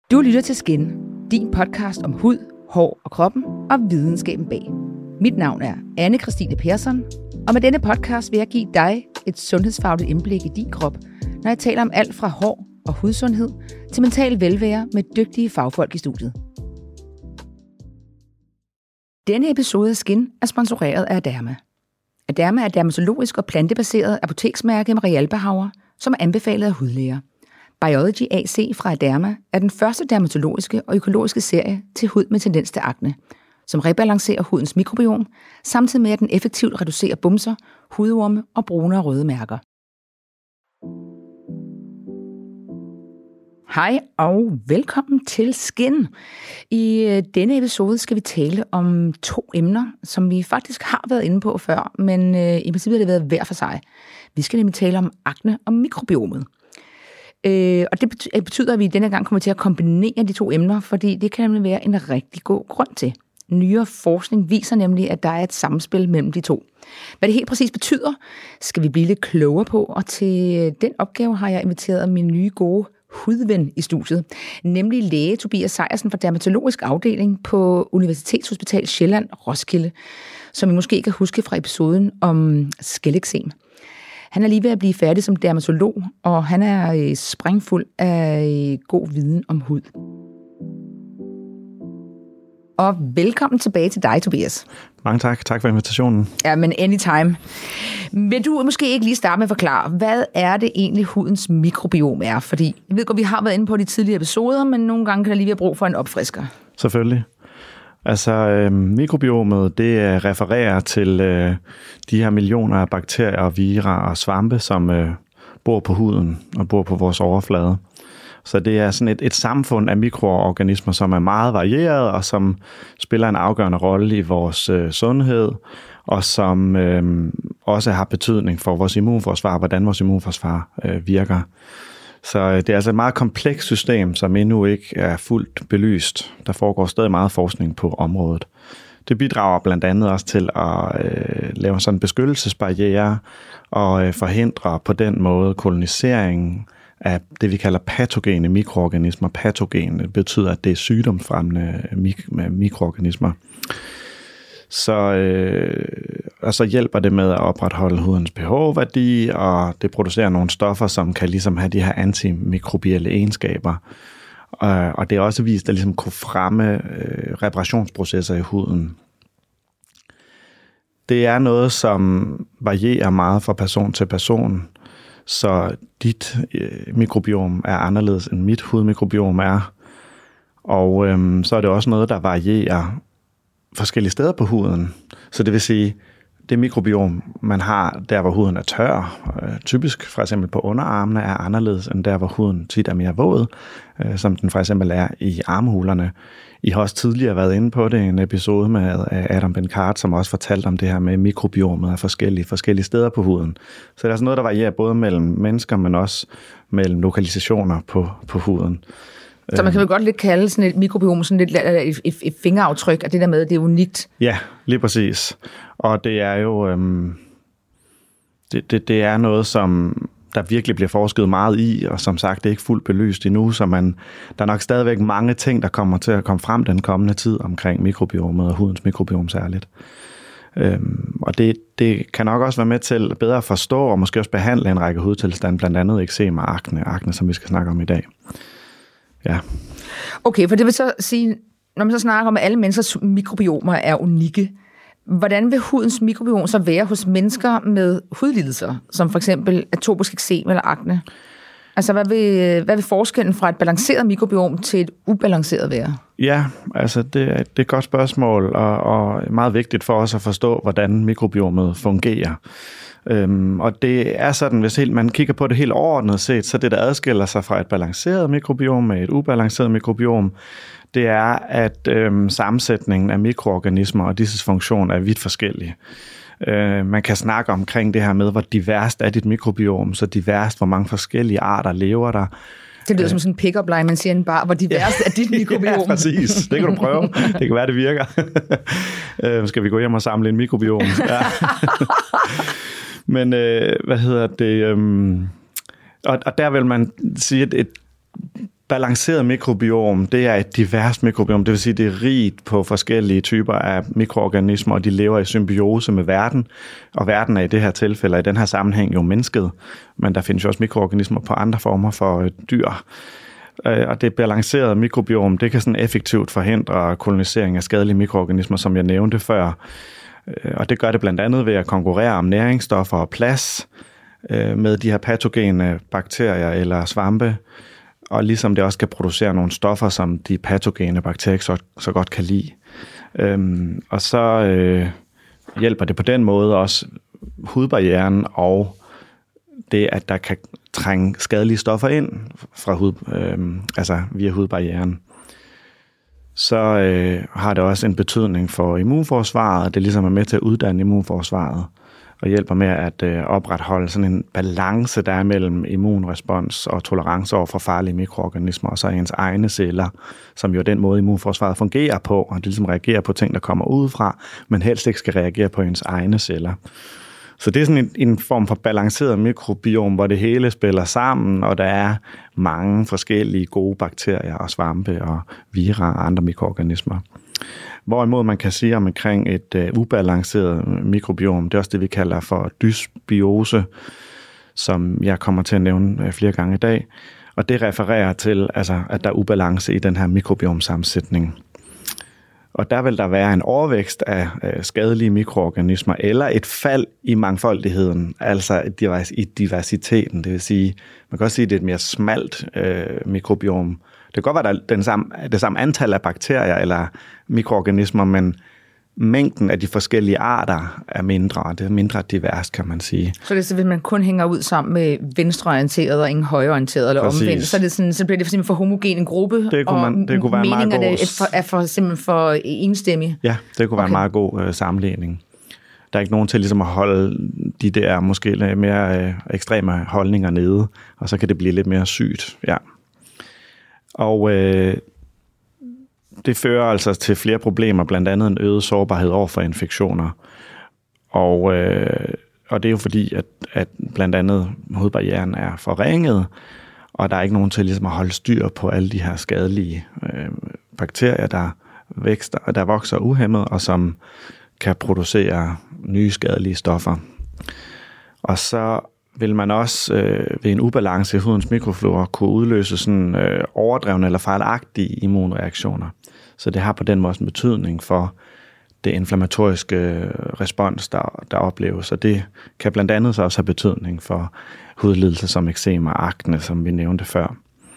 Du lytter til Skin, din podcast om hud, hår og kroppen og videnskaben bag. Mit navn er Anne Christine Persson, og med denne podcast vil jeg give dig et sundhedsfagligt indblik i din krop, når jeg taler om alt fra hår og hudsundhed til mental velvære med dygtige fagfolk i studiet. Denne episode af Skin er sponsoreret af Aderma. Aderma er et dermatologisk og plantebaseret apoteksmærke med realbehaver, som er anbefalet af hudlæger. Biology AC fra Aderma er den første dermatologiske og økologiske serie til hud med tendens til akne, som rebalancerer hudens mikrobiom, samtidig med at den effektivt reducerer bumser, hudorme og brune og røde mærker. Hej og velkommen til Skin. I denne episode skal vi tale om 2 emner, som vi faktisk har været inde på før, men i princippet har det været hver for sig. Vi skal nemlig tale om akne og mikrobiomet. Og det betyder, at vi denne gang kommer til at kombinere de 2 emner, fordi det kan nemlig være en rigtig god grund til. Nyere forskning viser nemlig, at der er et samspil mellem de 2. Hvad det helt præcis betyder, skal vi blive lidt klogere på, og til den opgave har jeg inviteret min nye gode hudven i studiet, nemlig læge Tobias Sejersen fra Dermatologisk Afdeling på Universitetshospital Sjælland Roskilde, som I måske kan huske fra episoden om skæleksem. Han er lige ved at blive færdig som dermatolog, og han er sprængfuld af god viden om hud. Og velkommen tilbage til dig, Tobias. Mange tak. Tak for invitationen. Ja, men anytime. Vil du måske ikke lige starte med at forklare, hvad er det egentlig hudens mikrobiom er? Fordi jeg ved godt, vi har været inde på de tidligere episoder, men nogle gange kan der lige være brug for en opfrisker. Selvfølgelig. Altså, mikrobiomet, det refererer til de her millioner af bakterier, virer og svampe, som bor på huden og bor på vores overflade. Så det er sådan et samfund af mikroorganismer, som er meget varieret og som spiller en afgørende rolle i vores sundhed, og som også har betydning for vores immunforsvar, hvordan vores immunforsvar virker. Så det er altså et meget komplekst system, som endnu ikke er fuldt belyst. Der foregår stadig meget forskning på området. Det bidrager blandt andet også til at lave sådan en beskyttelsesbarriere og forhindre på den måde kolonisering af det, vi kalder patogene mikroorganismer. Patogene betyder, at det er sygdomsfremmende mikroorganismer. Og så hjælper det med at opretholde hudens pH-værdi, og det producerer nogle stoffer, som kan ligesom have de her antimikrobielle egenskaber. Og det er også vist at ligesom kunne fremme reparationsprocesser i huden. Det er noget, som varierer meget fra person til person, så dit mikrobiom er anderledes end mit hudmikrobiom er. Og så er det også noget, der varierer forskellige steder på huden. Så det vil sige, det mikrobiom, man har der, hvor huden er tør, typisk for eksempel på underarmene, er anderledes end der, hvor huden tit er mere våd, som den for eksempel er i armhulerne. I har også tidligere været inde på det i en episode med Adam Benkart, som også fortalte om det her med mikrobiomet af forskellige steder på huden. Så det er sådan noget, der varierer både mellem mennesker, men også mellem lokalisationer på huden. Så man kan vel godt lidt kalde sådan et mikrobiom sådan lidt et fingeraftryk af det der med, at det er unikt. Ja, lige præcis. Og det er jo det er noget, som der virkelig bliver forsket meget i, og som sagt, det er ikke fuldt belyst endnu, så der er nok stadigvæk mange ting, der kommer til at komme frem den kommende tid omkring mikrobiomet og hudens mikrobiom særligt. Og det kan nok også være med til bedre at forstå og måske også behandle en række hudtilstande, blandt andet eksem og akne, som vi skal snakke om i dag. Ja. Okay, for det vil så sige, når man så snakker om, at alle menneskers mikrobiomer er unikke, hvordan vil hudens mikrobiom så være hos mennesker med hudlidelser, som for eksempel atopisk eksem eller akne? Altså, hvad vil forskellen fra et balanceret mikrobiom til et ubalanceret være? Ja, altså det er et godt spørgsmål, og meget vigtigt for os at forstå, hvordan mikrobiomet fungerer. Og det er sådan, hvis man kigger på det helt overordnet set, så det, der adskiller sig fra et balanceret mikrobiom med et ubalanceret mikrobiom, det er, at sammensætningen af mikroorganismer og disses funktion er vidt forskellige. Man kan snakke omkring det her med, hvor diverst er dit mikrobiom, så diverst, hvor mange forskellige arter lever der. Det lyder som sådan en pick-up line, man siger en bar, hvor diverst er dit mikrobiom. Ja, præcis. Det kan du prøve. Det kan være, det virker. Skal vi gå hjem og samle en mikrobiom? Ja. Men og der vil man sige, at balanceret mikrobiom, det er et divers mikrobiom, det vil sige, det er rigt på forskellige typer af mikroorganismer, og de lever i symbiose med verden, og verden er i det her tilfælde, i den her sammenhæng jo mennesket, men der findes jo også mikroorganismer på andre former for dyr. Og det balancerede mikrobiom, det kan sådan effektivt forhindre kolonisering af skadelige mikroorganismer, som jeg nævnte før, og det gør det blandt andet ved at konkurrere om næringsstoffer og plads med de her patogene bakterier eller svampe, og ligesom det også kan producere nogle stoffer, som de patogene bakterier ikke så godt kan lide. Og så hjælper det på den måde også hudbarrieren og det, at der kan trænge skadelige stoffer ind fra altså via hudbarrieren. Så har det også en betydning for immunforsvaret, og det ligesom er med til at uddanne immunforsvaret og hjælper med at opretholde sådan en balance, der er mellem immunrespons og tolerance over for farlige mikroorganismer, og så ens egne celler, som jo er den måde, immunforsvaret fungerer på, og det ligesom reagerer på ting, der kommer udefra, men helst ikke skal reagere på ens egne celler. Så det er sådan en form for balanceret mikrobiom, hvor det hele spiller sammen, og der er mange forskellige gode bakterier og svampe og vira og andre mikroorganismer. Hvorimod man kan sige omkring et ubalanceret mikrobiom, det er også det, vi kalder for dysbiose, som jeg kommer til at nævne flere gange i dag. Og det refererer til, altså, at der er ubalance i den her mikrobiomsammensætning. Og der vil der være en overvækst af skadelige mikroorganismer, eller et fald i mangfoldigheden, altså i diversiteten. Det vil sige, man kan også sige, at det er et mere smalt mikrobiom. Det kan godt være, at der er det samme antal af bakterier eller mikroorganismer, men mængden af de forskellige arter er mindre, og det er mindre divers, kan man sige. Så det er så, hvis man kun hænger ud sammen med venstreorienteret og ingen højreorienteret, eller omvendt, så, er det sådan, så bliver det simpelthen for homogen en gruppe, det kunne være meningerne er simpelthen for enstemmige. Ja, det kunne være en meget god sammenligning. Der er ikke nogen til ligesom at holde de der måske lidt mere ekstreme holdninger nede, og så kan det blive lidt mere sygt, ja. Og det fører altså til flere problemer, blandt andet en øget sårbarhed over for infektioner. Og det er jo fordi, at blandt andet hudbarrieren er forringet, og der er ikke nogen til ligesom at holde styr på alle de her skadelige bakterier, der vokser uhæmmet, og som kan producere nye skadelige stoffer. Og så vil man også ved en ubalance i hudens mikroflora kunne udløse sådan overdrevne eller fejlagtige immunreaktioner. Så det har på den måde en betydning for det inflammatoriske respons, der opleves. Og det kan blandt andet så også have betydning for hudlidelser som eksem og akne, som vi nævnte før.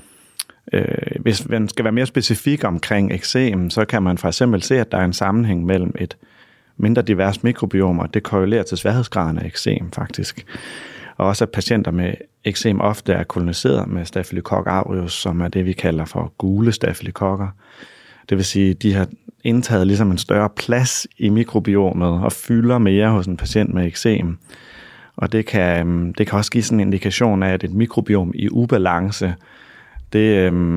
Hvis man skal være mere specifik omkring eksem, så kan man for eksempel se, at der er en sammenhæng mellem et mindre divers mikrobiom, og det korrelerer til sværhedsgraden af eksem faktisk. Og også at patienter med eksem ofte er koloniseret med Staphylococcus aureus, som er det, vi kalder for gule stafylokokker. Det vil sige, at de har indtaget ligesom en større plads i mikrobiomet og fylder mere hos en patient med eksem. Og det kan også give sådan en indikation af, at et mikrobiom i ubalance, det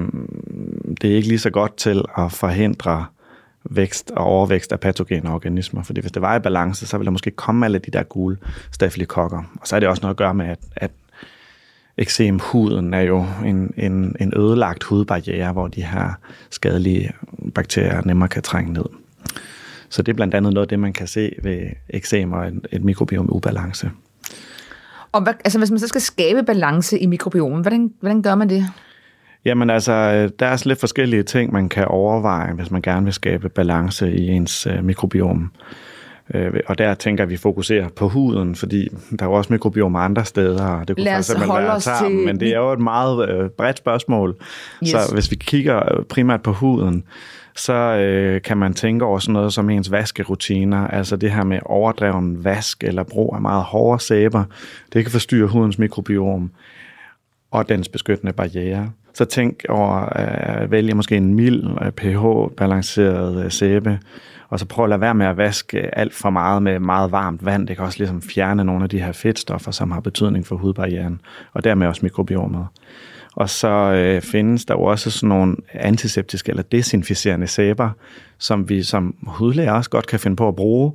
er ikke lige så godt til at forhindre vækst og overvækst af patogene organismer. Fordi hvis det var i balance, så ville der måske komme alle de der gule stafylokokker. Og så er det også noget at gøre med, at eksemhuden er jo en ødelagt hudbarriere, hvor de her skadelige bakterier nemmere kan trænge ned. Så det er blandt andet noget af det, man kan se ved eksem og et mikrobiom i ubalance. Og hvis man så skal skabe balance i mikrobiomen, hvordan gør man det? Jamen altså, der er lidt forskellige ting, man kan overveje, hvis man gerne vil skabe balance i ens mikrobiom. Og der tænker vi fokuserer på huden, fordi der er jo også mikrobiomer andre steder, og det kunne for eksempel være tarmen, men det er jo et meget bredt spørgsmål. Yes. Så hvis vi kigger primært på huden, så kan man tænke over sådan noget som ens vaskerutiner, altså det her med overdreven vask eller brug af meget hårde sæber, det kan forstyrre hudens mikrobiom og dens beskyttende barriere. Så tænk over at vælge måske en mild, pH-balanceret sæbe, og så prøv at lade være med at vaske alt for meget med meget varmt vand. Det kan også ligesom fjerne nogle af de her fedtstoffer, som har betydning for hudbarrieren, og dermed også mikrobiomet. Og så findes der jo også sådan nogle antiseptiske eller desinficerende sæber, som vi som hudlæger også godt kan finde på at bruge.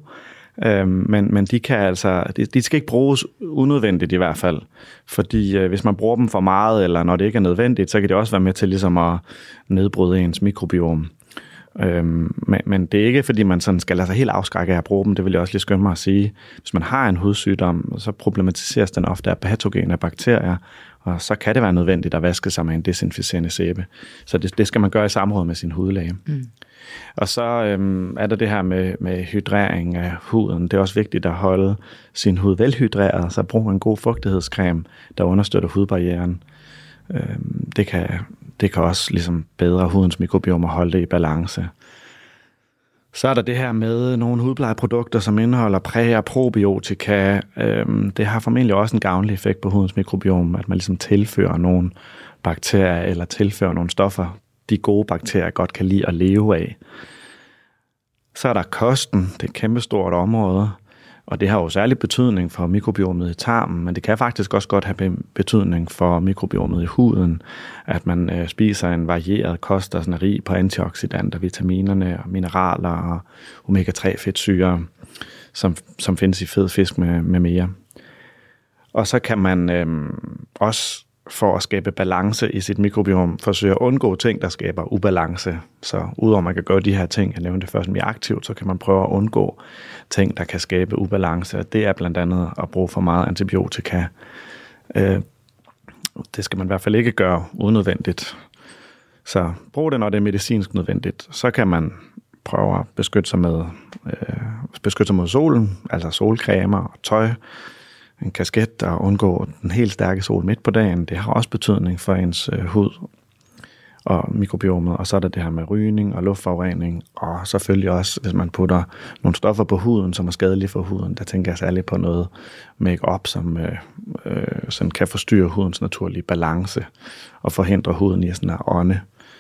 Men de kan altså, de skal ikke bruges unødvendigt i hvert fald, fordi hvis man bruger dem for meget, eller når det ikke er nødvendigt, så kan det også være med til ligesom at nedbryde ens mikrobiom. Men det er ikke, fordi man sådan skal lade sig helt afskrække af at bruge dem, det vil jeg også lige skynde mig at sige. Hvis man har en hudsygdom, så problematiseres den ofte af patogene bakterier, og så kan det være nødvendigt at vaske sig med en desinficerende sæbe. Så det skal man gøre i samråd med sin hudlæge. Og så er der det her med hydrering af huden. Det er også vigtigt at holde sin hud velhydreret, så brug en god fugtighedscreme, der understøtter hudbarrieren. Det kan også ligesom bedre hudens mikrobiom og holde det i balance. Så er der det her med nogle hudplejeprodukter, som indeholder præ- og probiotika. Det har formentlig også en gavnlig effekt på hudens mikrobiom, at man ligesom tilfører nogle bakterier eller tilfører nogle stoffer, de gode bakterier godt kan lide at leve af. Så er der kosten. Det er et kæmpestort område, og det har jo særlig betydning for mikrobiomet i tarmen, men det kan faktisk også godt have betydning for mikrobiomet i huden, at man spiser en varieret kost, der er rig på antioxidanter, vitaminerne og mineraler og omega-3 fedtsyrer, som findes i fed fisk med mere. Og så kan man også for at skabe balance i sit mikrobiom, forsøge at undgå ting, der skaber ubalance. Så udover at man kan gøre de her ting, jeg nævnte først mere aktivt, så kan man prøve at undgå ting, der kan skabe ubalance. Det er blandt andet at bruge for meget antibiotika. Det skal man i hvert fald ikke gøre unødvendigt. Så brug det, når det er medicinsk nødvendigt. Så kan man prøve at beskytte sig mod solen, altså solcremer og tøj, en kasket og undgå den helt stærke sol midt på dagen. Det har også betydning for ens hud og mikrobiomet. Og så er der det her med rygning og luftforurening, og selvfølgelig også, hvis man putter nogle stoffer på huden, som er skadelige for huden. Der tænker jeg særligt på noget make-up, som kan forstyrre hudens naturlige balance og forhindre huden i sådan en ånde.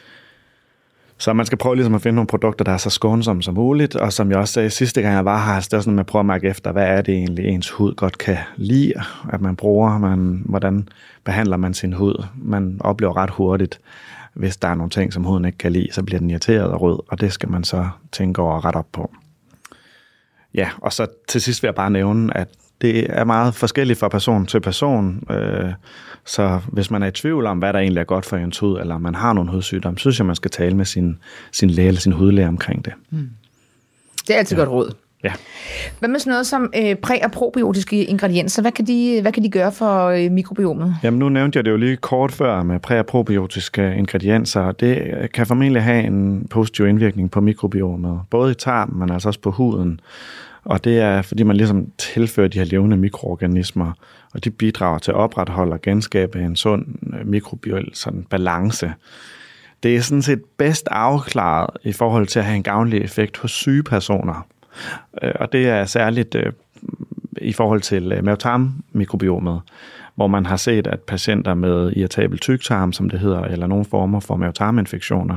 Så man skal prøve ligesom at finde nogle produkter, der er så skånsomme som muligt, og som jeg også sagde sidste gang jeg var her, så det er sådan, at man prøver at mærke efter, hvad er det egentlig ens hud godt kan lide, at man bruger, hvordan behandler man sin hud. Man oplever ret hurtigt, hvis der er nogle ting, som huden ikke kan lide, så bliver den irriteret og rød, og det skal man så tænke over og rette op på. Ja, og så til sidst vil jeg bare nævne, at det er meget forskelligt fra person til person, så hvis man er i tvivl om, hvad der egentlig er godt for ens hud, eller man har nogle hudsygdomme, så synes jeg, man skal tale med sin læge eller sin hudlæge omkring det. Det er altid godt råd. Ja. Hvad med sådan noget som præ- og probiotiske ingredienser? Hvad kan de gøre for mikrobiomet? Jamen nu nævnte jeg det jo lige kort før med præ- og probiotiske ingredienser. Det kan formentlig have en positiv indvirkning på mikrobiomet, både i tarmen, men altså også på huden. Og det er, fordi man ligesom tilfører de her levende mikroorganismer, og de bidrager til at opretholde og genskabe en sund mikrobiel sådan balance. Det er sådan set bedst afklaret i forhold til at have en gavnlig effekt hos syge personer. Og det er særligt i forhold til mavetarmmikrobiomet, hvor man har set, at patienter med irritabel tyktarm, som det hedder, eller nogle former for mavetarminfektioner,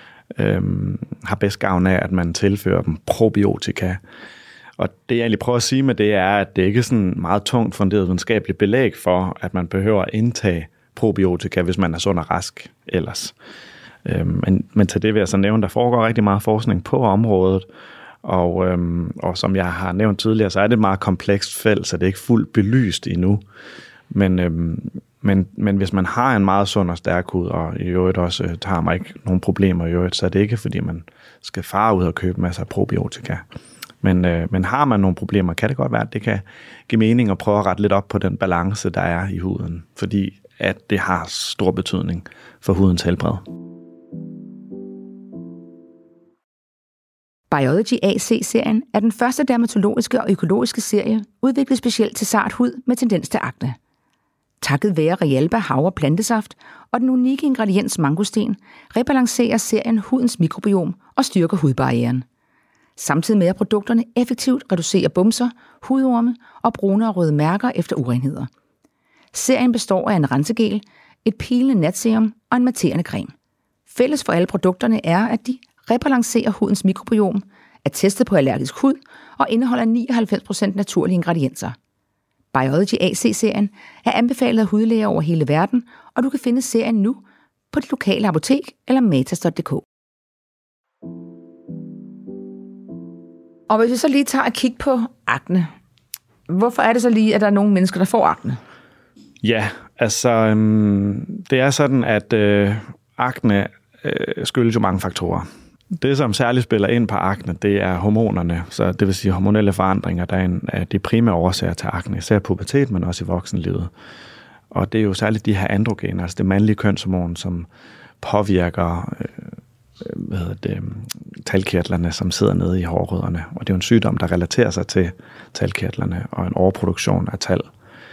har bedst gavn af, at man tilfører dem probiotika. Og det jeg egentlig prøver at sige med det er, at det ikke er sådan meget tungt funderet videnskabeligt belæg for, at man behøver at indtage probiotika, hvis man er sund og rask ellers. Men til det vil jeg så nævne, der foregår rigtig meget forskning på området, og som jeg har nævnt tidligere, så er det et meget komplekst felt, så det er ikke fuldt belyst endnu. Men hvis man har en meget sund og stærk hud, og i øvrigt også tager man ikke nogen problemer i øvrigt, så er det ikke, fordi man skal fare ud og købe masser af probiotika. Men har man nogle problemer, kan det godt være, at det kan give mening at prøve at rette lidt op på den balance, der er i huden, fordi at det har stor betydning for hudens helbred. Biology AC-serien er den første dermatologiske og økologiske serie, udviklet specielt til sart hud med tendens til akne. Takket være Realba havre plantesaft og den unikke ingrediens mangosten, rebalancerer serien hudens mikrobiom og styrker hudbarrieren. Samtidig med at produkterne effektivt reducerer bumser, hudorme og brune og røde mærker efter urenheder. Serien består af en rensegel, et pilende natserum og en matterende creme. Fælles for alle produkterne er, at de rebalancerer hudens mikrobiom, er testet på allergisk hud og indeholder 99% naturlige ingredienser. Biology AC-serien er anbefalet af hudlæger over hele verden, og du kan finde serien nu på dit lokale apotek eller matas.dk. Og hvis vi så lige tager et kig på akne, hvorfor er det så lige, at der er nogle mennesker, der får akne? Ja, altså det er sådan, at akne skyldes jo mange faktorer. Det, som særligt spiller ind på akne, det er hormonerne, så det vil sige hormonelle forandringer, der er en af de primære årsager til akne, især pubertet, men også i voksenlivet. Og det er jo særligt de her androgener, altså det mandlige kønshormon, som påvirker talgkirtlerne, som sidder nede i hårrødderne. Og det er jo en sygdom, der relaterer sig til talgkirtlerne og en overproduktion af tal.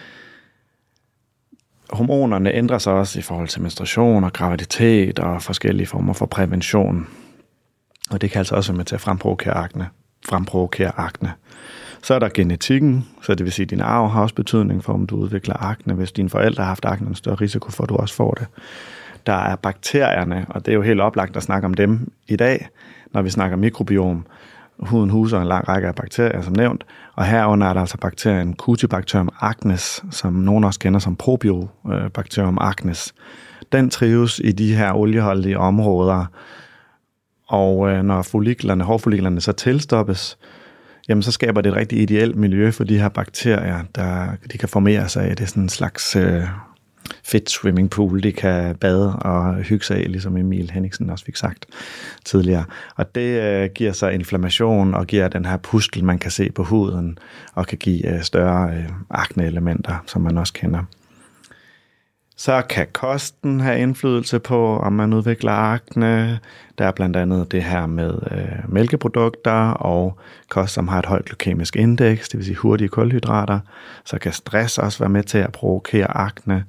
Hormonerne ændrer sig også i forhold til menstruation og graviditet og forskellige former for prævention. Og det kan altså også være med til at fremprovokere akne. Så er der genetikken, så det vil sige, at din arv har også betydning for, om du udvikler akne. Hvis dine forældre har haft akne, er en større risiko for, at du også får det. Der er bakterierne, og det er jo helt oplagt at snakke om dem i dag, når vi snakker mikrobiom. Huden huser en lang række af bakterier, som nævnt, og herunder er der altså bakterien Cutibacterium acnes, som nogen også kender som Probiobacterium acnes. Den trives i de her olieholdige områder, og når hårfolliklerne så tilstoppes, jamen så skaber det et rigtig ideelt miljø for de her bakterier, de kan formere sig i. Det er sådan en slags fedt swimmingpool, de kan bade og hygge sig af, ligesom Emil Henningsen også fik sagt tidligere. Og det giver så inflammation og giver den her pustel, man kan se på huden, og kan give større akneelementer, som man også kender. Så kan kosten have indflydelse på, om man udvikler akne. Der er blandt andet det her med mælkeprodukter og kost, som har et højt glykemisk indeks, det vil sige hurtige kulhydrater. Så kan stress også være med til at provokere akne.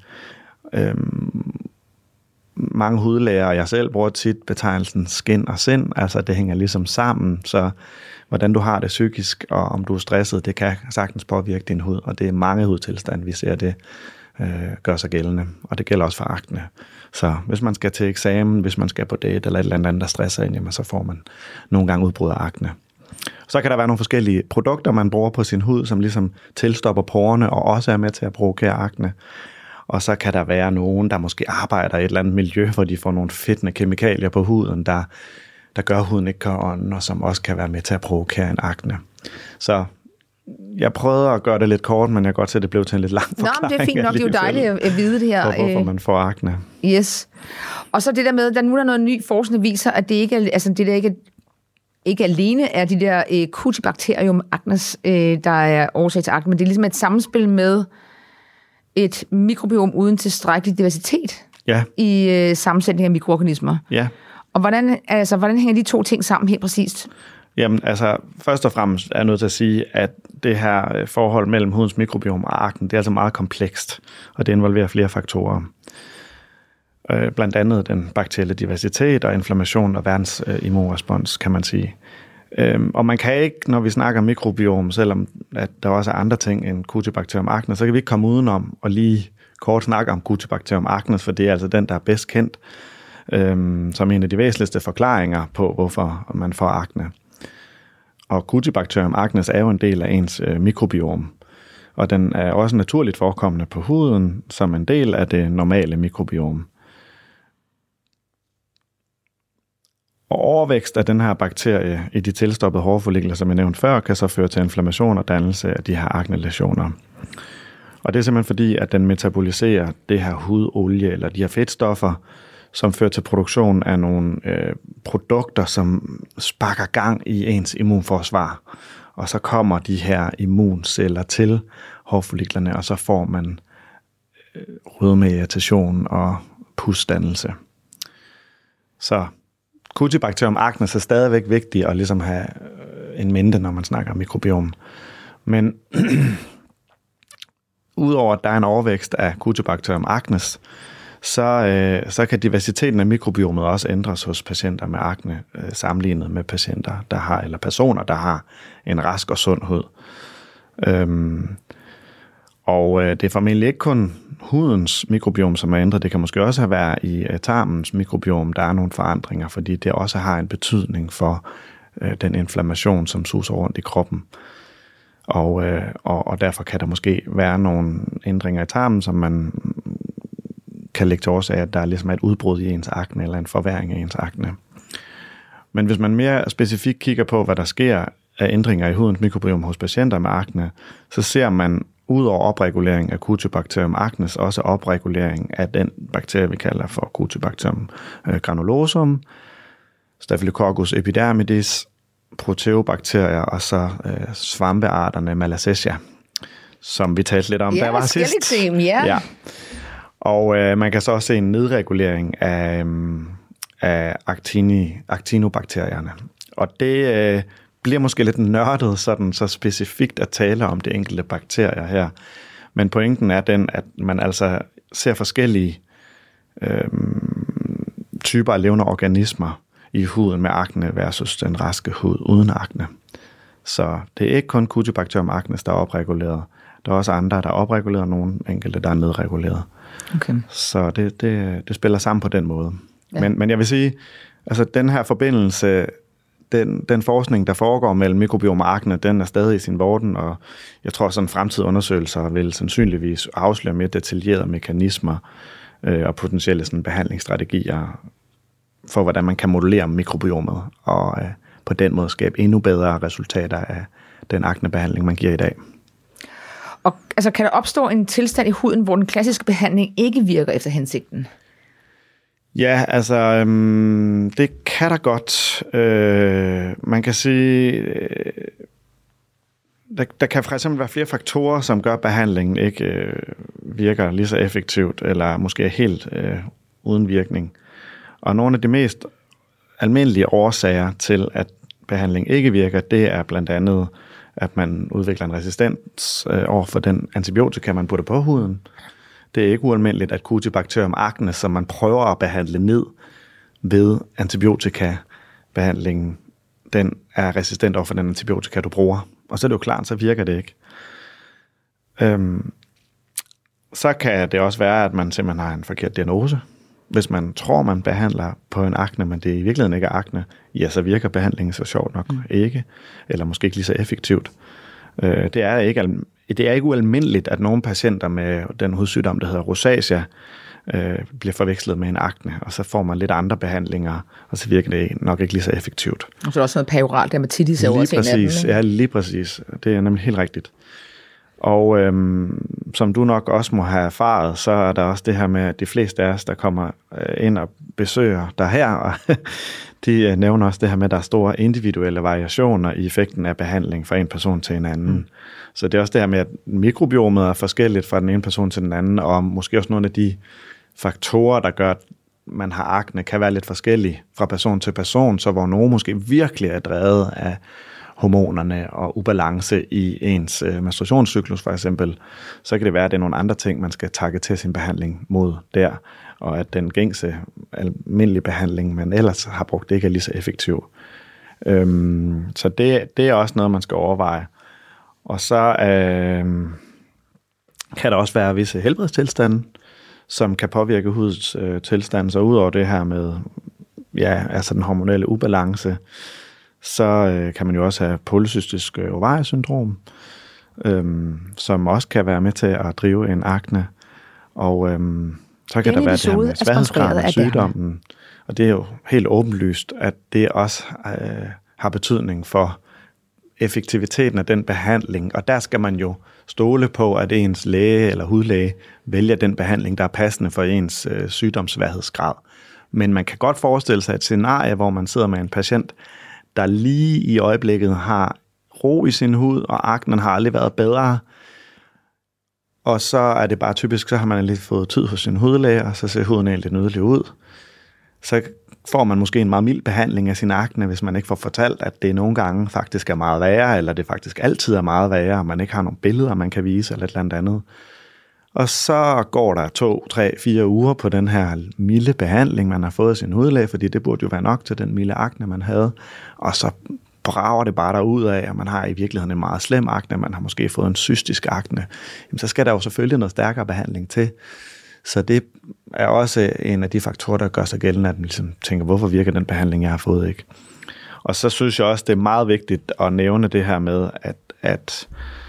Mange hudlæger, og jeg selv bruger tit betegnelsen skin og sind, altså det hænger ligesom sammen, så hvordan du har det psykisk, og om du er stresset, det kan sagtens påvirke din hud, og det er mange hudtilstande, vi ser det gør sig gældende, og det gælder også for akne. Så hvis man skal til eksamen, hvis man skal på date eller et eller andet, der stresser ind, jamen, så får man nogle gange udbrud af akne. Så kan der være nogle forskellige produkter, man bruger på sin hud, som ligesom tilstopper porerne og også er med til at provokere akne. Og så kan der være nogen, der måske arbejder i et eller andet miljø, hvor de får nogle fedtende kemikalier på huden, der gør huden ikke kan ånde, og som også kan være med til at provokere en akne. Så jeg prøvede at gøre det lidt kort, men jeg kan godt se, at det blev til en lidt lang forklaring. Nå, men det er fint nok, det er jo dejligt at vide det her. Hvorfor man får akne. Yes. Og så det der med, nu er der noget ny forskning, der viser, at det ikke er, altså det der ikke alene er de der Cutibacterium acnes, der er årsag til akne, men det er ligesom et samspil med et mikrobiom uden tilstrækkelig diversitet i sammensætning af mikroorganismer. Ja. Og hvordan hænger de to ting sammen helt præcist? Jamen, altså, først og fremmest er jeg nødt til at sige, at det her forhold mellem hudens mikrobiom og akne, det er altså meget komplekst, og det involverer flere faktorer. Blandt andet den bakterielle diversitet og inflammation og verdens immunrespons, kan man sige. Og man kan ikke, når vi snakker mikrobiom, selvom at der også er andre ting end Cutibacterium acnes, så kan vi ikke komme udenom og lige kort snakke om Cutibacterium acnes, for det er altså den, der er bedst kendt, som en af de væsentligste forklaringer på, hvorfor man får akne. Og Cutibacterium acnes er jo en del af ens mikrobiom, og den er også naturligt forekommende på huden som en del af det normale mikrobiom. Og overvækst af den her bakterie i de tilstoppede hårfollikler, som jeg nævnte før, kan så føre til inflammation og dannelse af de her akne-læsioner. Og det er simpelthen fordi, at den metaboliserer det her hudolie eller de her fedtstoffer, som fører til produktion af nogle produkter, som sparker gang i ens immunforsvar. Og så kommer de her immunceller til hårfolliklerne, og så får man rødme-irritation og pusdannelse. Så Cutibacterium acnes er stadigvæk vigtigt at ligesom have en mente, når man snakker om mikrobiom. Men udover at der er en overvækst af Cutibacterium acnes, så kan diversiteten af mikrobiomet også ændres hos patienter med akne, sammenlignet med patienter, der har, eller personer, der har en rask og sund hud. Og det er formentlig ikke kun hudens mikrobiom, som er ændret. Det kan måske også have været i tarmens mikrobiom, der er nogle forandringer, fordi det også har en betydning for den inflammation, som suser rundt i kroppen. Og derfor kan der måske være nogle ændringer i tarmen, som man kan lægge til årsag, at der ligesom er et udbrud i ens akne, eller en forværring af ens akne. Men hvis man mere specifikt kigger på, hvad der sker af ændringer i hudens mikrobiom hos patienter med akne, så ser man ud over opregulering af Cutibacterium acnes, også opregulering af den bakterie, vi kalder for Cutibacterium granulosum, Staphylococcus epidermidis, proteobakterier og så svampearterne Malassezia, som vi talte lidt om, der var sidst. Ja. Og man kan så også se en nedregulering af actinobakterierne. Og det bliver måske lidt nørdet, sådan så specifikt at tale om de enkelte bakterier her. Men pointen er den, at man altså ser forskellige typer af levende organismer i huden med akne versus den raske hud uden akne. Så det er ikke kun Cutibacterium acnes, der er opreguleret. Der er også andre, der er opreguleret, og nogle enkelte, der er nedreguleret. Okay. Så det spiller sammen på den måde. Ja. Men jeg vil sige, altså den her forbindelse, den forskning, der foregår mellem mikrobiom og akne, den er stadig i sin vorden, og jeg tror, sådan fremtidige undersøgelser vil sandsynligvis afsløre mere detaljerede mekanismer og potentielle sådan behandlingsstrategier for, hvordan man kan modellere mikrobiomet, og på den måde skabe endnu bedre resultater af den aknebehandling, man giver i dag. Og altså, kan der opstå en tilstand i huden, hvor den klassiske behandling ikke virker efter hensigten? Ja, altså, det kan der godt. Man kan sige, der kan for eksempel være flere faktorer, som gør, at behandlingen ikke virker lige så effektivt, eller måske er helt uden virkning. Og nogle af de mest almindelige årsager til, at behandling ikke virker, det er blandt andet, at man udvikler en resistens over for den antibiotika, man putter på huden. Det er ikke ualmindeligt, at Cutibacterium acnes, som man prøver at behandle ned ved antibiotikabehandlingen, den er resistent over for den antibiotika, du bruger. Og så er det jo klart, så virker det ikke. Så kan det også være, at man simpelthen har en forkert diagnose. Hvis man tror, man behandler på en akne, men det i virkeligheden ikke er akne, ja, så virker behandlingen så sjovt nok ikke, eller måske ikke lige så effektivt. Det er ikke ualmindeligt, at nogle patienter med den hudsygdom, der hedder rosacea, bliver forvekslet med en akne, og så får man lidt andre behandlinger, og så virker det nok ikke lige så effektivt. Og så er også noget perioral dermatitis over til en af dem, ikke? Ja, lige præcis. Det er nemlig helt rigtigt. Og som du nok også må have erfaret, så er der også det her med, at de fleste af os, der kommer ind og besøger dig her, og de nævner også det her med, at der er store individuelle variationer i effekten af behandling fra en person til en anden. Så det er også det her med, at mikrobiomet er forskelligt fra den ene person til den anden, og måske også nogle af de faktorer, der gør, at man har akne, kan være lidt forskellige fra person til person, så hvor nogen måske virkelig er drevet af hormonerne og ubalance i ens menstruationscyklus for eksempel, så kan det være, at det er nogle andre ting, man skal takke til sin behandling mod der, og at den gængse almindelige behandling, man ellers har brugt, ikke er lige så effektiv. Så det er også noget, man skal overveje. Og så kan der også være visse helbredstilstande, som kan påvirke hudens tilstand. Så udover det her med altså den hormonelle ubalance, så kan man jo også have polycystisk ovariesyndrom, som også kan være med til at drive en akne. Og så kan der være det her med svaghedsgraden af sygdommen. Og det er jo helt åbenlyst, at det også har betydning for effektiviteten af den behandling. Og der skal man jo stole på, at ens læge eller hudlæge vælger den behandling, der er passende for ens sygdomssvaghedsgrad. Men man kan godt forestille sig et scenarie, hvor man sidder med en patient, der lige i øjeblikket har ro i sin hud, og aknen har aldrig været bedre. Og så er det bare typisk, så har man lige fået tid hos sin hudlæge, og så ser huden egentlig nydelig ud. Så får man måske en meget mild behandling af sin akne, hvis man ikke får fortalt, at det nogle gange faktisk er meget værre, eller det faktisk altid er meget værre, og man ikke har nogle billeder, man kan vise, eller et eller andet. Og så går der 2, 3, 4 uger på den her milde behandling, man har fået af sin hudlæge, fordi det burde jo være nok til den milde akne, man havde. Og så brager det bare derud af, at man har i virkeligheden en meget slem akne, man har måske fået en cystisk akne. Jamen, så skal der jo selvfølgelig noget stærkere behandling til. Så det er også en af de faktorer, der gør sig gældende, at man ligesom tænker, hvorfor virker den behandling, jeg har fået ikke? Og så synes jeg også, det er meget vigtigt at nævne det her med, at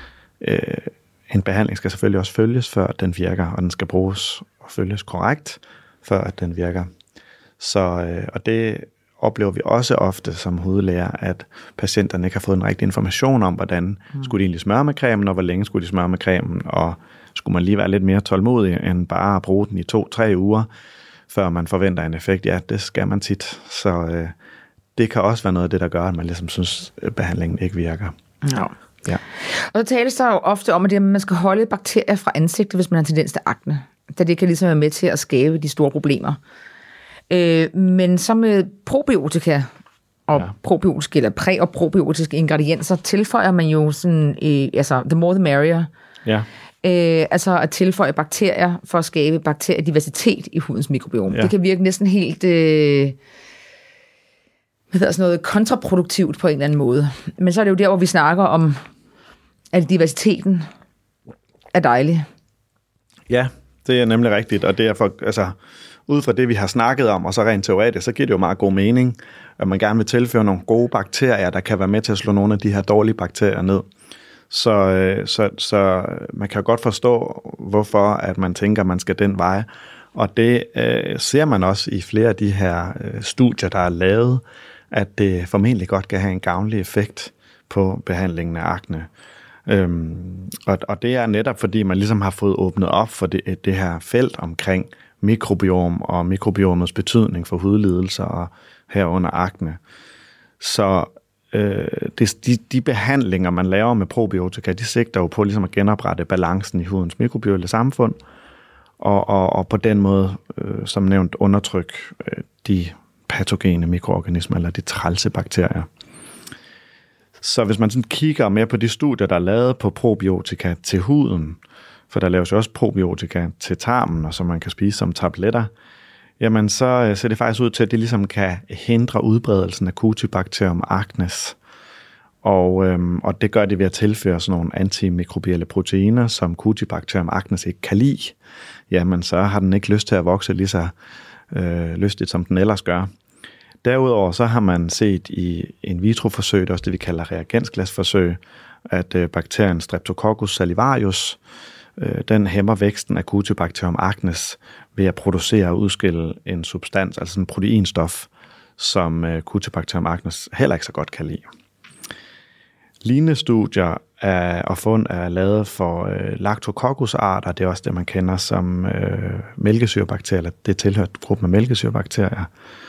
en behandling skal selvfølgelig også følges, før den virker, og den skal bruges og følges korrekt, før at den virker. Så, og det oplever vi også ofte som hudlæger, at patienterne ikke har fået en rigtig information om, hvordan skulle de egentlig smøre med cremen, og hvor længe skulle de smøre med cremen, og skulle man lige være lidt mere tålmodig, end bare at bruge den i 2-3 uger, før man forventer en effekt. Ja, det skal man tit. Så det kan også være noget af det, der gør, at man ligesom synes, at behandlingen ikke virker. Ja. Og så tales der jo ofte om, at man skal holde bakterier fra ansigtet, hvis man har tendens til akne, da det kan ligesom være med til at skabe de store problemer. Men så med probiotika og probiotiske eller præ- og probiotiske ingredienser tilføjer man jo sådan, altså the more the merrier. Ja. Altså at tilføje bakterier for at skabe bakteriediversitet i hudens mikrobiom. Ja. Det kan virke næsten helt sådan noget kontraproduktivt på en eller anden måde. Men så er det jo der, hvor vi snakker om, at diversiteten er dejlig. Ja, det er nemlig rigtigt, og det er for, altså, ud fra det, vi har snakket om, og så rent teoretisk, så giver det jo meget god mening, at man gerne vil tilføre nogle gode bakterier, der kan være med til at slå nogle af de her dårlige bakterier ned. Så man kan godt forstå, hvorfor at man tænker, at man skal den vej. Og det ser man også i flere af de her studier, der er lavet, at det formentlig godt kan have en gavnlig effekt på behandlingen af akne. Og det er netop, fordi man ligesom har fået åbnet op for det her felt omkring mikrobiom og mikrobiomets betydning for hudlidelser og herunder akne. Så de behandlinger, man laver med probiotika, de sigter jo på ligesom at genoprette balancen i hudens mikrobielle samfund, og på den måde, som nævnt, undertrykke de patogene mikroorganismer, eller de trælse bakterier. Så hvis man sådan kigger mere på de studier, der er lavet på probiotika til huden, for der laves jo også probiotika til tarmen, og som man kan spise som tabletter, jamen så ser det faktisk ud til, at det ligesom kan hindre udbredelsen af Cutibacterium acnes. Og det gør det ved at tilføre sådan nogle antimikrobielle proteiner, som Cutibacterium acnes ikke kan lide. Jamen så har den ikke lyst til at vokse lige så lystigt, som den ellers gør. Derudover så har man set i in vitro-forsøg, det er også det, vi kalder reagensglasforsøg, at bakterien Streptococcus salivarius, den hæmmer væksten af Cutibacterium acnes ved at producere og udskille en substans, altså en proteinstof, som Cutibacterium acnes heller ikke så godt kan lide. Lignende studier og fund er lavet for Lactococcus-arter, det er også det, man kender som mælkesyrebakterier, det tilhører gruppen af mælkesyrebakterier.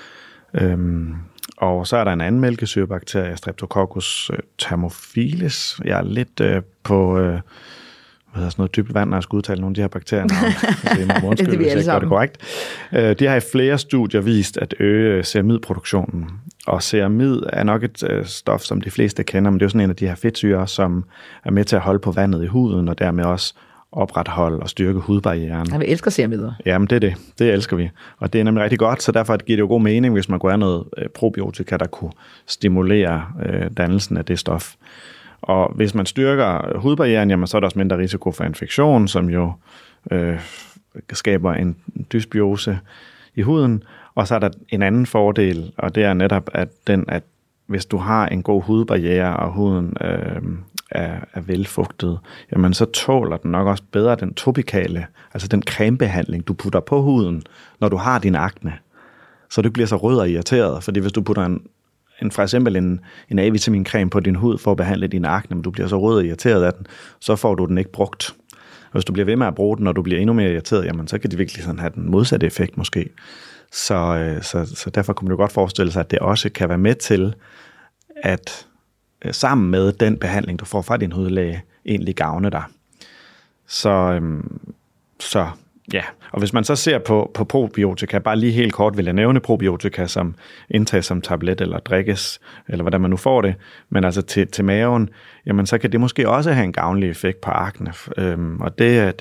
Og så er der en anden mælkesyrebakterie, Streptococcus thermophilus. Jeg er lidt på sådan noget dybt vand, når jeg skal udtale nogle af de her bakterier. Det er vi alle sammen. Det korrekt. De har i flere studier vist at øge ceramidproduktionen. Og ceramid er nok et stof, som de fleste kender, men det er jo sådan en af de her fedtsyrer, som er med til at holde på vandet i huden, og dermed også opretholde og styrke hudbarrieren. Ja, vi elsker ceramider. Jamen, det er det. Det elsker vi. Og det er nemlig rigtig godt, så derfor giver det jo god mening, hvis man kunne have noget probiotika, der kunne stimulere dannelsen af det stof. Og hvis man styrker hudbarrieren, jamen, så er der også mindre risiko for infektion, som jo skaber en dysbiose i huden. Og så er der en anden fordel, og det er netop, at hvis du har en god hudbarriere, og huden er velfugtet, jamen så tåler den nok også bedre den topikale, altså den cremebehandling, du putter på huden, når du har din akne. Så du bliver så rød og irriteret, fordi hvis du putter for eksempel en A-vitamincreme på din hud for at behandle din akne, men du bliver så rød og irriteret af den, så får du den ikke brugt. Og hvis du bliver ved med at bruge den, når du bliver endnu mere irriteret, jamen så kan det virkelig sådan have den modsatte effekt måske. Så derfor kunne man jo godt forestille sig, at det også kan være med til, at sammen med den behandling, du får fra din hudlæge, egentlig gavne dig. Så ja, og hvis man så ser på probiotika, bare lige helt kort vil jeg nævne probiotika, som indtages som tablet eller drikkes, eller hvordan man nu får det, men altså til maven, jamen så kan det måske også have en gavnlig effekt på akne. Og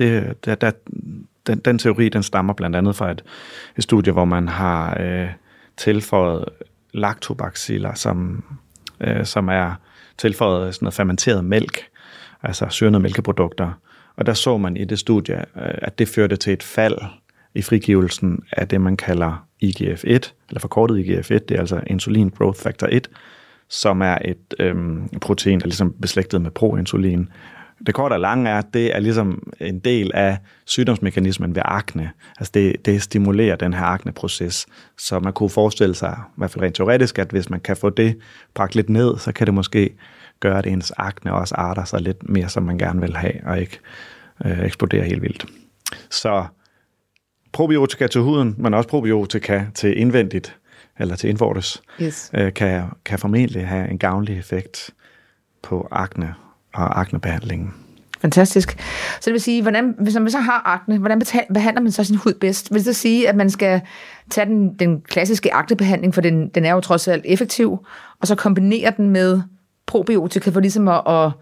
den teori, den stammer blandt andet fra et studie, hvor man har tilføjet lactobaciller, som er tilføjet sådan noget fermenteret mælk, altså syrnede mælkeprodukter. Og der så man i det studie, at det førte til et fald i frigivelsen af det, man kalder IGF-1, eller forkortet IGF-1, det er altså insulin growth factor 1, som er et protein, der ligesom beslægtet med proinsulin, det korte og lange er, at det er ligesom en del af sygdomsmekanismen ved akne. Altså det stimulerer den her akneproces. Så man kunne forestille sig, i hvert fald rent teoretisk, at hvis man kan få det bragt lidt ned, så kan det måske gøre, at ens akne også arter sig lidt mere, som man gerne vil have, og ikke eksplodere helt vildt. Så probiotika til huden, men også probiotika til indvendigt, eller til indvortes, kan formentlig have en gavnlig effekt på akne og aknebehandlingen. Fantastisk. Så det vil sige, hvis man så har akne, hvordan behandler man så sin hud bedst? Vil det sige, at man skal tage den klassiske aknebehandling, for den er jo trods alt effektiv, og så kombinere den med probiotika for ligesom at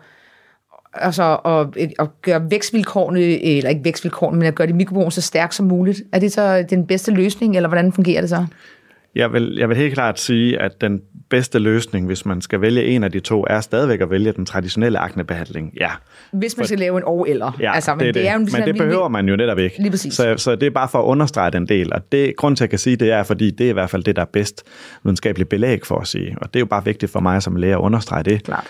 gøre vækstvilkårene, eller ikke vækstvilkårene, men at gøre de mikrobiom så stærkt som muligt. Er det så den bedste løsning, eller hvordan fungerer det så? Jeg vil helt klart sige, at den bedste løsning, hvis man skal vælge en af de to, er stadigvæk at vælge den traditionelle aknebehandling. Ja. Hvis man skal lave en og-eller. Ja, altså, men det er jo men det behøver man jo netop ikke. Lige præcis. Så det er bare for at understrege den del. Og grund til, at jeg kan sige det, er, fordi det er i hvert fald det, der er bedst videnskabeligt belæg for at sige. Og det er jo bare vigtigt for mig som lærer at understrege det. Klart.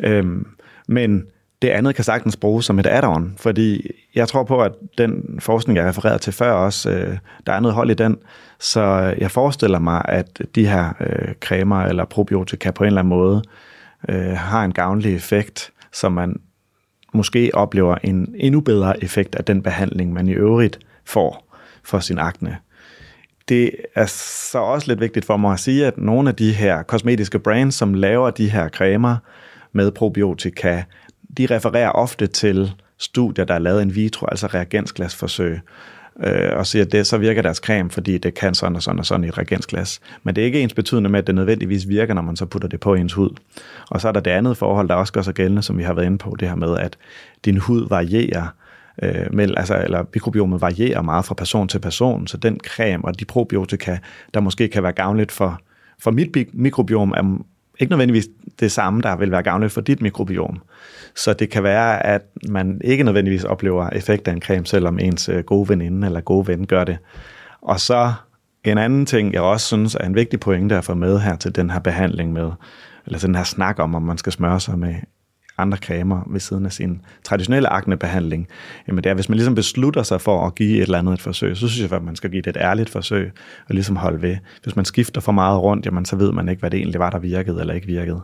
Men det andet kan sagtens bruges som et add-on, fordi jeg tror på, at den forskning, jeg refererede til før også, der er noget hold i den, så jeg forestiller mig, at de her cremer eller probiotika på en eller anden måde har en gavnlig effekt, så man måske oplever en endnu bedre effekt af den behandling, man i øvrigt får for sin akne. Det er så også lidt vigtigt for mig at sige, at nogle af de her kosmetiske brands, som laver de her cremer med probiotika, de refererer ofte til studier, der er lavet in vitro, altså reagensglasforsøg, og siger, at det så virker deres creme, fordi det kan sådan og sådan og sådan i et reagensglas. Men det er ikke ens betydende med, at det nødvendigvis virker, når man så putter det på ens hud. Og så er der det andet forhold, der også gør sig gældende, som vi har været inde på, det her med, at din hud varierer, eller mikrobiomet varierer meget fra person til person, så den creme og de probiotika, der måske kan være gavnligt for mit mikrobiom, er ikke nødvendigvis det samme, der vil være gavnligt for dit mikrobiom. Så det kan være, at man ikke nødvendigvis oplever effekt af en creme, selvom ens gode veninde eller gode ven gør det. Og så en anden ting, jeg også synes er en vigtig pointe at få med her til den her behandling med, eller til den her snak om man skal smøre sig med andre cremer ved siden af sin traditionelle aknebehandling, jamen det er, hvis man ligesom beslutter sig for at give et eller andet et forsøg, så synes jeg, at man skal give det et ærligt forsøg og ligesom holde ved. Hvis man skifter for meget rundt, jamen så ved man ikke, hvad det egentlig var, der virkede eller ikke virkede.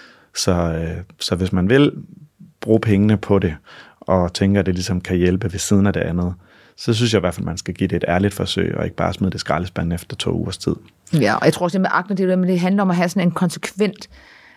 Så hvis man vil bruge pengene på det, og tænker, at det ligesom kan hjælpe ved siden af det andet, så synes jeg i hvert fald, at man skal give det et ærligt forsøg, og ikke bare smide det skraldespanden efter 2 ugers tid. Ja, og jeg tror også, at med akne, det handler om at have sådan en konsekvent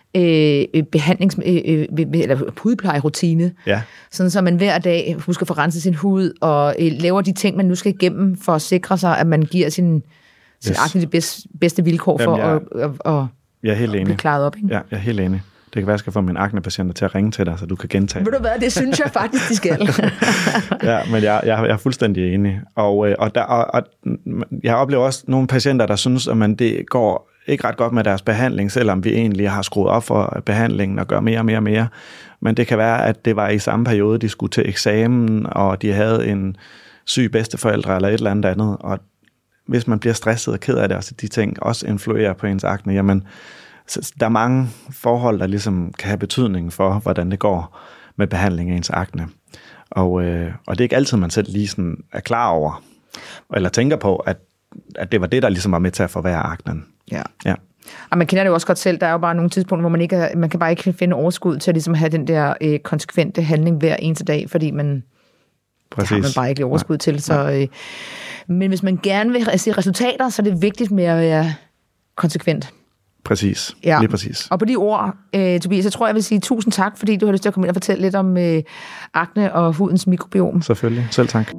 eller hudplejerutine, sådan så man hver dag husker at få renset sin hud og laver de ting, man nu skal igennem for at sikre sig, at man giver sin akne de bedste vilkår for at blive klaret op. Ikke? Ja, jeg er helt enig. Det kan være, at jeg skal få mine aknepatienter til at ringe til dig, så du kan gentage. Ved du hvad, det synes jeg faktisk, de skal. Ja, men jeg er fuldstændig enig. Og jeg oplever også nogle patienter, der synes, at det går ikke ret godt med deres behandling, selvom vi egentlig har skruet op for behandlingen og gør mere og mere og mere. Men det kan være, at det var i samme periode, de skulle til eksamen, og de havde en syg bedsteforældre eller et eller andet. Og hvis man bliver stresset og ked af det, og så de ting også influerer på ens akne, jamen der er mange forhold, der ligesom kan have betydning for, hvordan det går med behandling af ens akne. Og det er ikke altid, man selv lige sådan er klar over, eller tænker på, at det var det, der ligesom var med til at forværre aknen. Ja. Og man kender det jo også godt selv. Der er jo bare nogle tidspunkter, hvor man kan bare ikke finde overskud til at ligesom have den der konsekvente handling hver eneste dag, fordi det har man bare ikke overskud til. Så, men hvis man gerne vil se resultater, så er det vigtigt med at være konsekvent. Præcis, lige præcis. Og på de ord, Tobias, så tror jeg vil sige tusind tak, fordi du har lyst til at komme ind og fortælle lidt om akne og hudens mikrobiom. Selvfølgelig, selv tak.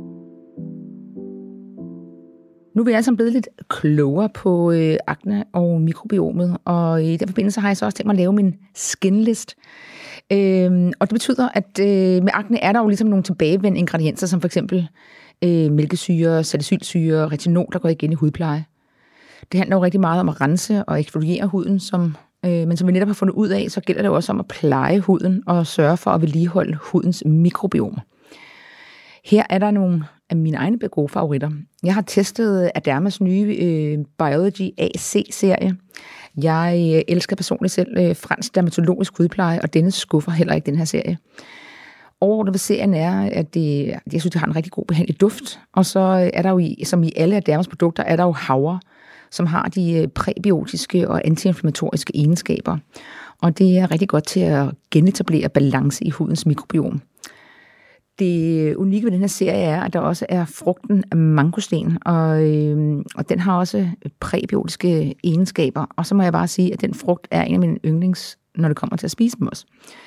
Nu er vi alle sammen blevet lidt klogere på akne og mikrobiomet, og i den forbindelse har jeg så også tænkt mig at lave min skinlist. Og det betyder, at med akne er der jo ligesom nogle tilbagevendende ingredienser, som for eksempel mælkesyre, salicylsyre, retinol, der går igen i hudpleje. Det handler jo rigtig meget om at rense og eksfoliere huden, men som vi netop har fundet ud af, så gælder det jo også om at pleje huden og sørge for at vedligeholde hudens mikrobiom. Her er der nogle af mine egne gode favoritter. Jeg har testet Adermas nye Biology AC-serie. Jeg elsker personligt selv fransk dermatologisk hudpleje, og denne skuffer heller ikke den her serie. overordnet ved serien er, at jeg synes, det har en rigtig god behagelig duft. Og så er der jo, som i alle af Dermas produkter, er der jo havre, som har de præbiotiske og antiinflammatoriske egenskaber. Og det er rigtig godt til at genetablere balance i hudens mikrobiom. Det unikke ved den her serie er, at der også er frugten af mangosten, og den har også præbiotiske egenskaber. Og så må jeg bare sige, at den frugt er en af mine yndlings, når det kommer til at spise dem også.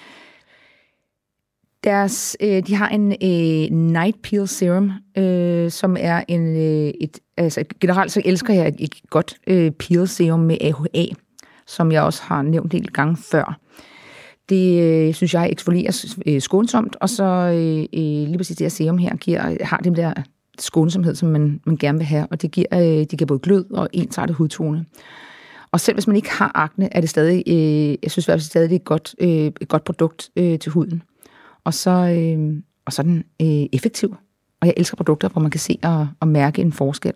De har en Night Peel Serum, som er generelt så elsker jeg et godt peel serum med AHA, som jeg også har nævnt en del gange før. Det synes jeg eksfolierer skånsomt, og så lige præcis det her serum her har den der skånsomhed, som man gerne vil have, og det giver både glød og ensartet hudtone. Og selv hvis man ikke har akne, er det stadig, jeg synes i hvert fald stadig, det er et godt produkt til huden. Og så er den effektiv. Og jeg elsker produkter, hvor man kan se og mærke en forskel.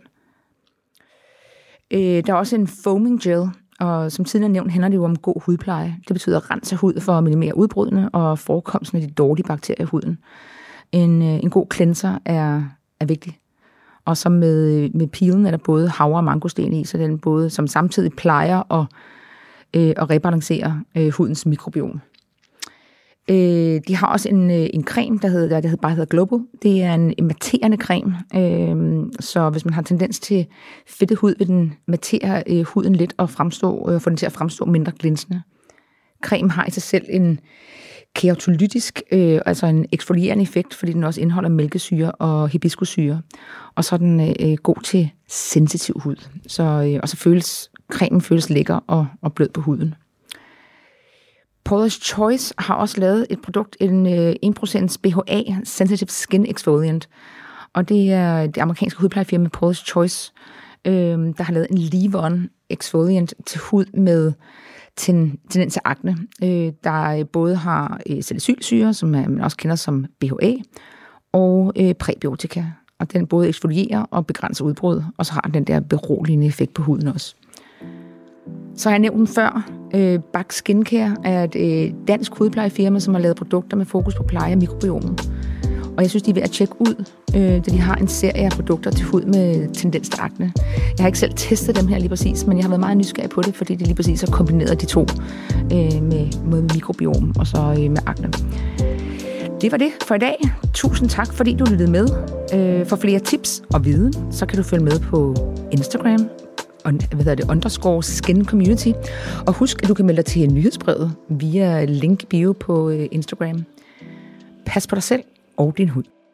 Der er også en foaming gel, og som tidligere nævnt handler det jo om god hudpleje. Det betyder at rense hud for at minimere udbrudene og forekomsten af de dårlige bakterier i huden. En god cleanser er vigtig. Og så med peelen er der både havre og mangosten i, så den både som samtidig plejer og rebalancerer hudens mikrobiom. De har også en creme, der hedder Global. Det er en matterende creme, så hvis man har tendens til fedtet hud, vil den mattere huden lidt og få den til at fremstå mindre glinsende. Cremen har i sig selv en keratolytisk, altså en eksfolierende effekt, fordi den også indeholder mælkesyre og hibiskussyre. Og så er den god til sensitiv hud. Og så cremen føles lækker og blød på huden. Paula's Choice har også lavet et produkt, en 1% BHA Sensitive Skin Exfoliant. Og det er det amerikanske hudplejefirma Paula's Choice, der har lavet en leave-on exfoliant til hud med tendens til akne. Der både har salicylsyre, som man også kender som BHA, og præbiotika. Og den både eksfolierer og begrænser udbrud, og så har den der beroligende effekt på huden også. Så har jeg nævnt den før. Bach Skincare er et dansk hudplejefirma, som har lavet produkter med fokus på pleje af mikrobiomen. Og jeg synes, de er ved at tjekke ud, da de har en serie af produkter til hud med tendens til akne. Jeg har ikke selv testet dem her lige præcis, men jeg har været meget nysgerrig på det, fordi de lige præcis har kombineret de to med mikrobiom og så med akne. Det var det for i dag. Tusind tak, fordi du lyttede med. For flere tips og viden, så kan du følge med på Instagram, _skin community. Og husk, at du kan melde dig til nyhedsbrevet via link bio på Instagram. Pas på dig selv og din hud.